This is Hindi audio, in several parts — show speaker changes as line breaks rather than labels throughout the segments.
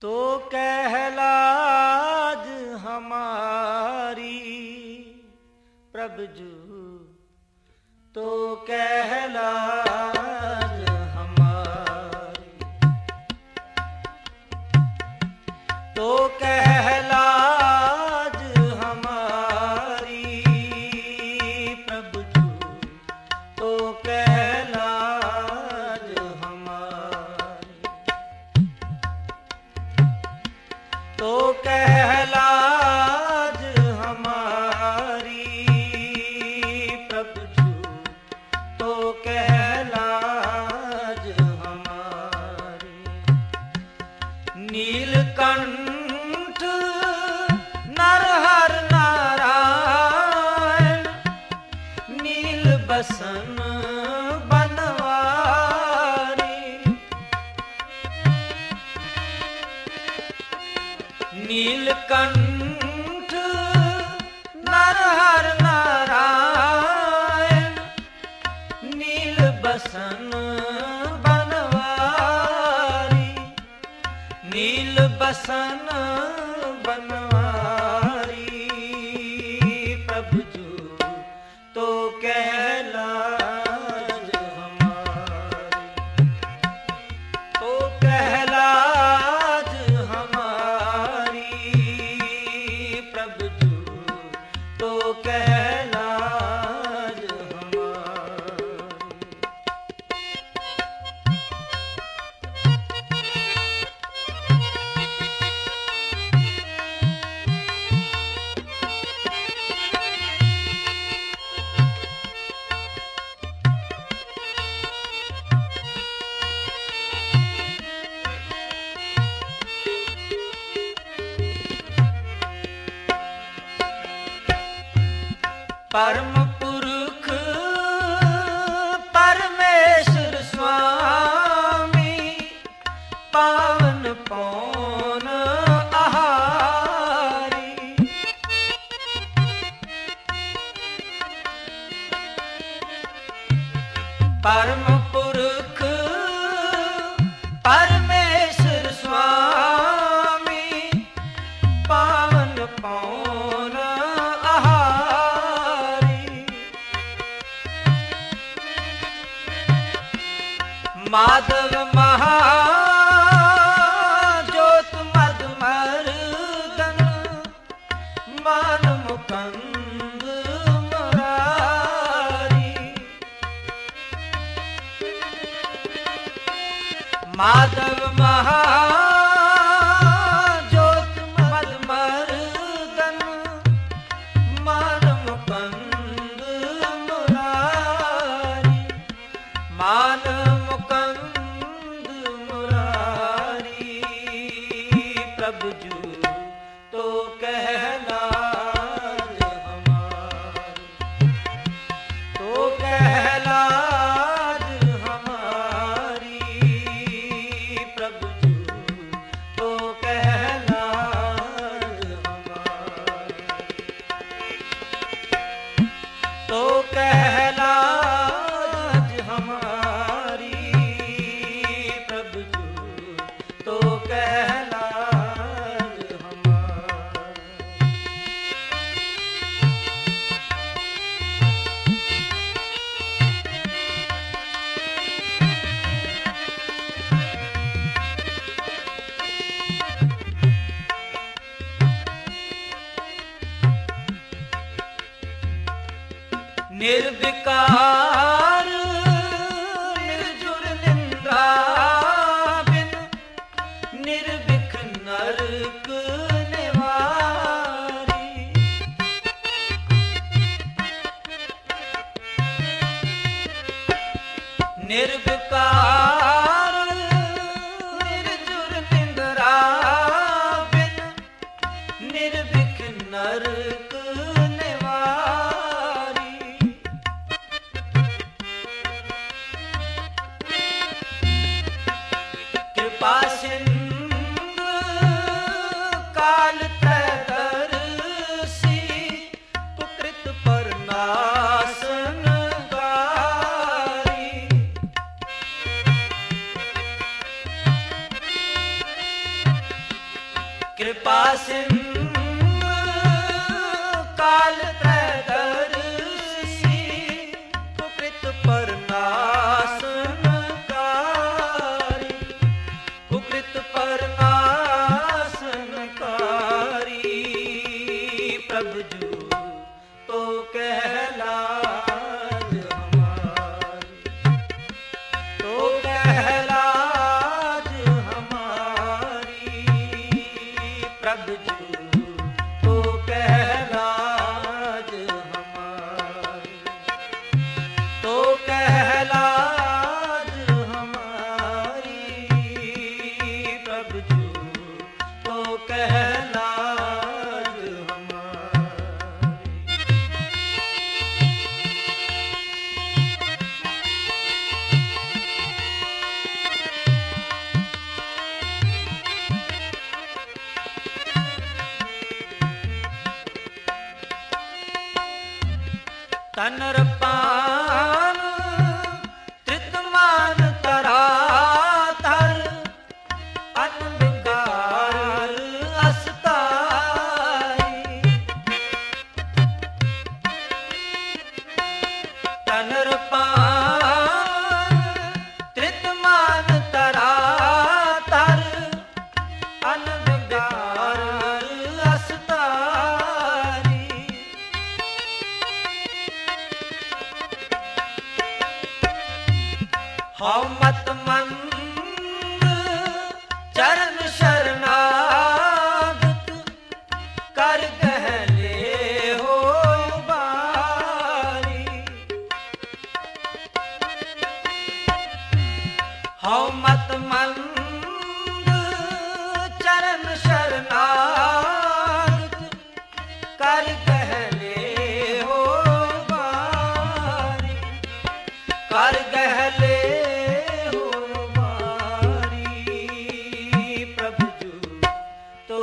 तो कहलाज हमारी प्रभुजू, तो कहलाज हमारी, तो कहलाज हमारी प्रभुजू, तो कहलाज हमारी, तो कहलाज हमारी प्रभुजू, तो कहलाज हमारी। नीलकंठ नरहर नारायण, नील बसन बनवारी, नीलकंठ नरहर नारायण, नील बसन बनवारी, नील बसन बनवारी प्रभुजू, तो कहलाज हमारी, तो कहलाज हमारी प्रभुजू, तो कहलाज हमारी। परम पुरुष परमेश्वर स्वामी, पावन पौन आहारी, परम पुरुष परमेश्वर स्वामी, पावन पौन आहारी, माधव महाज्योत मधुमर्दन, मान मुकुंद मुरारी, माधव महाज्योत मधुमर्दन, मान मुकुंद मुरारी, मान मुकुंद मुरारी प्रभुजू, तो कहलाज हमारी, तो कहलाज हमारी प्रभुजू, तो कहलाज हमारी, तो कहलाज हमारी प्रभुजू, तो कहलाज हमारी। निर्विकार निर्जुर निंदा बिन, निर्विघ्न नरक निवारी, निर्विकार निर्जुर निंदा बिन, निर्विघ्न नरक निवारी, कृपा सिंधु काल त्रयदर्शी, कुकृत पर नाशनकारी, कृपा सिंधु काल त्रैदर्शी कुकृत परनाशनकारी कुकृत परनाशनकारी प्रभु जू तो कहलाज हमारी तो कहलाज हमारी प्रभु जू तो कहलाज हमारी तो कहलाज हमारी प्रभु जू तो कहलाज हमारी। तनर पान त्रितमान तरातर अनविकार अस्ताई तनर पान त्रितमान तरातर अनविकार अस्तारी हौ मत मंद चरण शरणागत कर गहले हो बारी हौ मत मंद चरण शरणागत कर गहले हो बारी कर गहले तो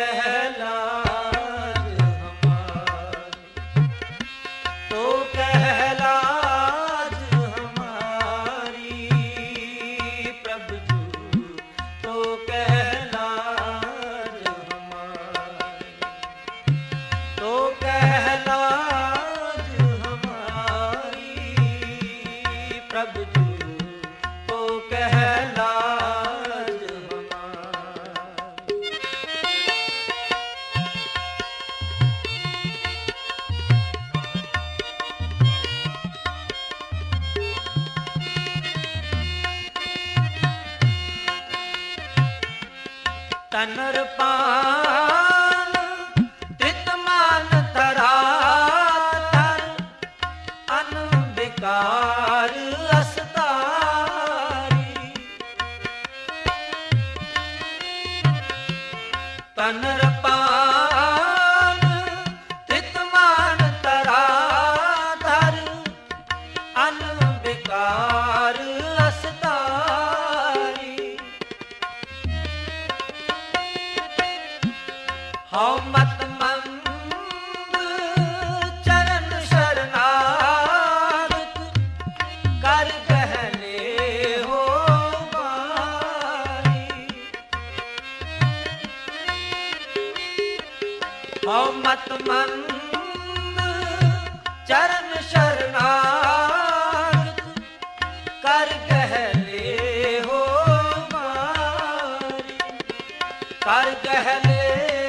कहलाज हमारी तो कहलाज हमारी प्रभु जू तो कहलाज हमारी तो कहलाज हमारी प्रभु जू तो कहलाज हमारी। तनर पान त्रितमान तरातर अनविकार अस्तारी तनर पान त्रितमान तरातर अनविकार अस्तारी हौ मत मंद चरण शरणागत कर गहले हो बारी हौ मत मंद चरण शरणागत कर गहले हो बारी कर गहले